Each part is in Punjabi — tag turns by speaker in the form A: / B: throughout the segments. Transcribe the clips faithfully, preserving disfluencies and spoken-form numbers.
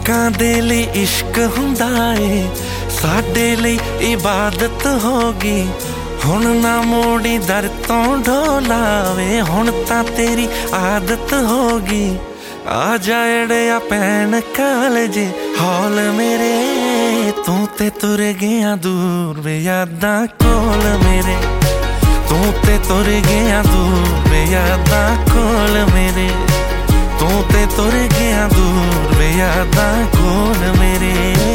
A: ਲੋਕਾਂ ਦੇ ਲਈ ਇਸ਼ਕ ਹੁੰਦਾ ਏ, ਸਾਡੇ ਲਈ ਇਬਾਦਤ ਹੋ ਗਈ। ਹੁਣ ਨਾ ਮੋੜੀ ਦਰ ਤੋਂ ਢੋਲਾਵੇ, ਹੁਣ ਤਾਂ ਤੇਰੀ ਆਦਤ ਹੋ ਗਈ। ਆ ਜਾ ਅੜਿਆ ਭੈਣ ਕਾਲਜੇ ਹੌਲ ਮੇਰੇ, ਤੂੰ ਤੇ ਤੁਰ ਗਿਆ ਦੂਰ ਵੇ ਯਾਦਾਂ ਕੋਲ ਮੇਰੇ। ਤੂੰ ਤੇ ਤੁਰ ਗਿਆ ਦੂਰ ਵੇ ਯਾਦਾਂ ਕੋਲ ਮੇਰੇ। ਤੂੰ ਤੇ ਤੁਰ ਗਿਆ ਦੂਰ ਵੇ ਯਾਦਾਂ ਕੋਲ ਮੇਰੇ।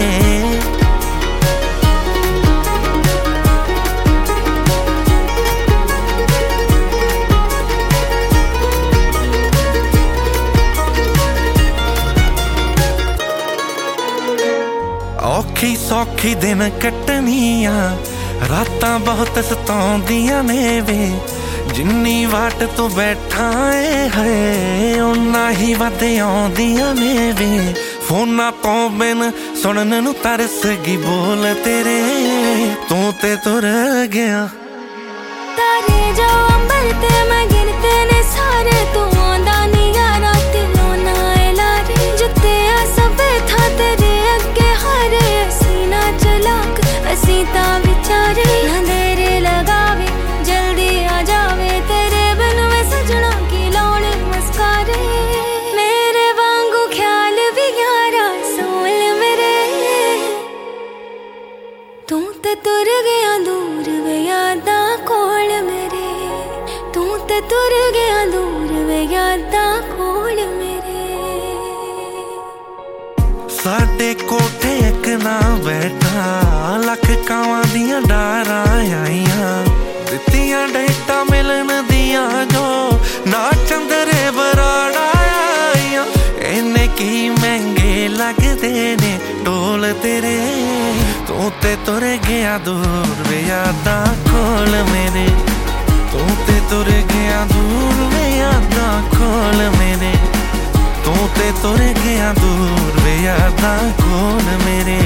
A: ਔਖੀ ਸੌਖੀ ਦਿਨ ਕੱਟਣੀਆਂ, ਰਾਤਾਂ ਬਹੁਤ ਸਤਾਉਂਦੀਆਂ ਨੇ ਵੇ। ਜਿੰਨੀ ਵਾਟ ਤੋਂ ਬੈਠਾ ਏ ਹੈ, ਓਨਾ ਹੀ ਵੱਧ ਆਉਂਦੀਆਂ ਨੇ ਵੇ। ਫੋਨਾਂ ਤੋਂ ਬਿਨ ਸੁਣਨ ਨੂੰ ਤਰਸ ਗਈ ਬੋਲ ਤੇਰੇ, ਤੂੰ ਤੇ ਤੁਰ ਗਿਆ।
B: ਤਾਰੇ ਜੋ ਅੰਬਰ ਤੇ ਮੈਂ ਗਿਣਤੇ ਨੇ ਸਾਰੇ, ਤੂੰ ਆਉਂਦਾ ਨੀ ਯਾਰਾ ਦਿਲੋਂ ਨਾ ਏ ਲਾਰੇ। ਜਿੱਤੇ ਆ ਸਭੇ ਥਾਂ ਤੇਰੇ ਅੱਗੇ ਹਾਰੇ, ਅਸੀਂ ਨਾ ਚਲਾਕ ਅਸੀਂ ਤਾਂ ਵਿਚਾਰੇ। ਨਾ ਦੇਰ ਲਗਾਵੇ ਜਲਦੀ ਆ ਜਾਵੇ, ਤੇਰੇ ਬਿਨ ਵੇ ਸਜਣਾ ਕੀ ਲਾਉਣ ਮਸਕਾਰੇ। ਮੇਰੇ ਵਾਂਗੂ ਖਿਆਲ ਵੀ ਯਾਰਾ ਸੋਲ ਮੇਰੇ, ਤੂੰ ਤੇ ਤੁਰ ਗਿਆ ਦੂਰ ਵੇ ਯਾਦਾਂ ਕੋਲ ਮੇਰੇ। ਤੂੰ ਤੇ ਤੁਰ ਗਿਆ ਦੂਰ ਵੇ ਯਾਦਾਂ ਕੋਲ ਮੇਰੇ।
A: ਸਾਡੇ ਕੋਠੇ ਇੱਕ ਨਾ ਬੈਠਾ, ਲੱਖ ਕਾਵਾਂ ਦੀਆਂ ਡਾਰਾਂ ਆਈਆਂ। ਦਿੱਤੀਆਂ ਡੇਟਾਂ ਮਿਲਣ ਦੀਆਂ ਜੋ ਨਾ ਚੰਦਰੇ ਬਰਾੜਾ ਆਈਆਂ। ਇੰਨੇ ਕੀ ਮਹਿੰਗੇ ਲੱਗਦੇ ਨੇ ਢੋਲ ਤੇਰੇ, ਤੂੰ ਤੇ ਤੁਰ ਗਿਆ ਦੂਰ ਵੇ ਯਾਦਾਂ ਕੋਲ ਮੇਰੇ। ਤੂੰ ਤੇ ਤੁਰ ਗਿਆ ਦੂਰ ਵੇ ਯਾਦਾਂ ਕੋਲ ਮੇਰੇ। ਤੂੰ ਤੇ ਤੁਰ ਗਿਆ ਦੂਰ ਵੇ ਯਾਦਾਂ ਕੋਲ ਮੇਰੇ।